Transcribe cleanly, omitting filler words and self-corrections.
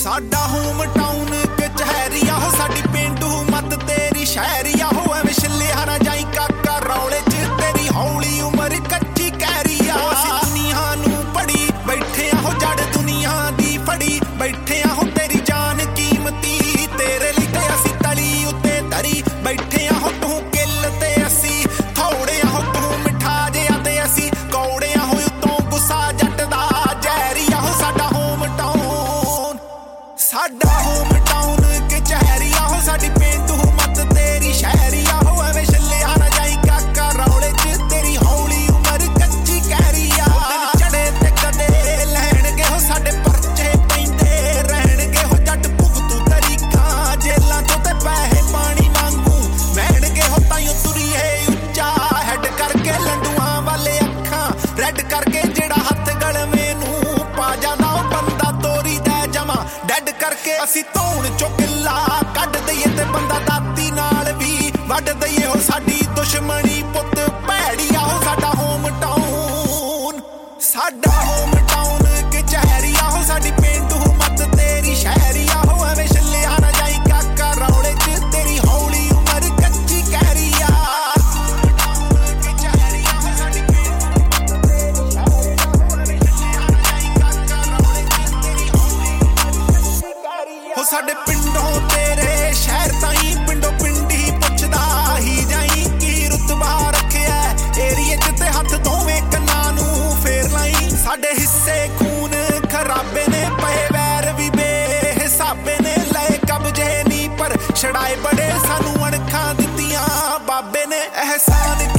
ਸਾਡਾ home town ਕਚਹਿਰੀਆ ਹੋ ਸਾਡੀ ਪੇਂਡੂ ਮੱਤ ਤੇਰੀ ਸ਼ਹਿਰੀਆ ਹੋ ਐਵੇਂ ਛਿੱਲਿਆ ਨਾ ਜਾਈ ਕਾਕਾ ਰੌਲੇ 'ਚ ਤੇਰੀ ਹੌਲੀ ਉਮਰ ਕੱਚੀ ਕਹਿਰੀਆ ਅਸੀਂ ਦੁਨੀਆ ਨੂੰ ਪੜੀ ਬੈਠੇ ਆ ਹੋ ਜੜ ਦੁਨੀਆ ਦੀ ਫੜੀ ਬੈਠੇ ਆ ਹੋ ਤੇਰੀ ਜਾਨ ਕੀਮਤੀ ਤੇਰੇ ਲਈ ਤੇ ਅਸੀਂ ਤਲੀ ਉੱਤੇ ਧਰੀ ਬੈਠੇ ਆ ਹੋ ਤੂੰ ਕਿੱਲ ਤੇ ਅਸੀਂ ਥੋੜੇ ਆ ਹੋ ਤੂੰ ਮਿੱਠਾ ਜਿਹਾ ਤੇ ਅਸੀਂ ਕੌੜੇ ਆ ਹੋ ਉਤੋਂ ਗੁੱਸਾ ਜੱਟ ਦਾ ਜ਼ਹਿਰੀਆ ਹੋ ਸਾਡਾ ਹੋਮ ਟਾਊਨ ਕਚਹਿਰੀਆ ਹੋ ਸਾਡੀ ਪੇਂਡੂ ਮੱਤ ਤੇਰੀ ਸ਼ਹਿਰੀਆ ਹੋ ਐਵੇਂ ਛੱਲਿਆ ਨਾ ਜਾਈ ਕਾਕਾ ਰੌਲੇ 'ਚ ਤੇਰੀ ਹੌਲੀ ਉਮਰ ਕੱਚੀ ਕਹਿਰੀਆ ਦਿਨ ਚੜੇ ਤੇ ਕਦੇ ਲੈਣਗੇ ਹੋ ਸਾਡੇ ਪਰਚੇ ਪੈਂਦੇ ਰਹਿਣਗੇ ਹੋ ਜੱਟ ਭੁਗਤੂ ਤਰੀਕਾਂ ਜੇਲਾਂ 'ਚੋਂ ਤੇ ਪੈਸੇ ਪਾਣੀ ਵਾਂਗੂ ਵਹਿਣਗੇ ਹੋ ਤਾਈਓ ਤੁਰੀਏ ਉੱਚਾ ਹੈਡ ਕਰਕੇ ਲੰਡੂਆਂ ਵਾਲੇ ਅੱਖਾਂ ਰੈਡ ਕਰਕੇ ਜਿਹੜਾ ਹੱਥ ਗਲਵੇਂ ਨੂੰ ਪਾ ਜਾਂਦਾ ਉਹ ਬੰਦਾ ਤੋਰੀ ਦਾ ਜਮਾ ਡੈਡ ਕਰਕੇ ਅਸੀਂ ਧੌਣ ਚੋਂ ਕਿੱਲਾ ਕੱਢ ਦਈਏ ਤੇ ਬੰਦਾ ਦਾਤੀ ਨਾਲ ਵੀ ਵੱਢ ਦਈਏ ਹੋ ਸਾਡੀ ਦੁਸ਼ਮਣੀ ਪੁੱਤ ਭੈੜੀਆ ਹੋ ਸਾਡਾ ਹੋਮ ਟਾਊਨ ਕਚਹਿਰੀਆ ਹੋ ਸਾਡੀ ਪੇਂਡੂ ਮੱਤ ਤੇਰੀ ਸ਼ਹਿਰੀਆ ਹੋ ਐਵੇਂ ਛੱਲਿਆ ਨਾ ਜਾਈ ਕਾਕਾ ਰੌਲੇ 'ਚ ਤੇਰੀ ਹੌਲੀ ਉਮਰ ਕੱਚੀ ਕਹਿਰੀਆ ਹੋ ਸਾਡੇ ਪਿੰਡੋਂ ਤੇਰੇ ਸ਼ਹਿਰ ਤਾਈਂ ਪਿੰਡੋਂ ਪਿੰਡੀ ਪੁੱਛਦਾ ਹੀ ਜਾਈ ਕੀ ਰੁਤਬਾ ਰੱਖਿਆ ਏਰੀਏ 'ਚ ਤੇ ਹੱਥ ਦੋਵੇਂ ਕੰਨਾਂ ਨੂੰ ਫੇਰ ਲਾਈ ਸਾਡੇ ਹਿੱਸੇ ਖੂਨ ਖਰਾਬੇ ਨੇ ਪਏ ਵੈਰ ਵੀ ਬੇਹਿਸਾਬੇ ਨੇ ਲਏ ਕਬਜੇ ਨਹੀਂ ਪਰ ਛੜਾਏ ਬੜੇ ਸਾਨੂੰ ਅਣਖਾਂ ਦਿੱਤੀਆਂ ਬਾਬੇ ਨੇ ਅਹਿਸਾਨ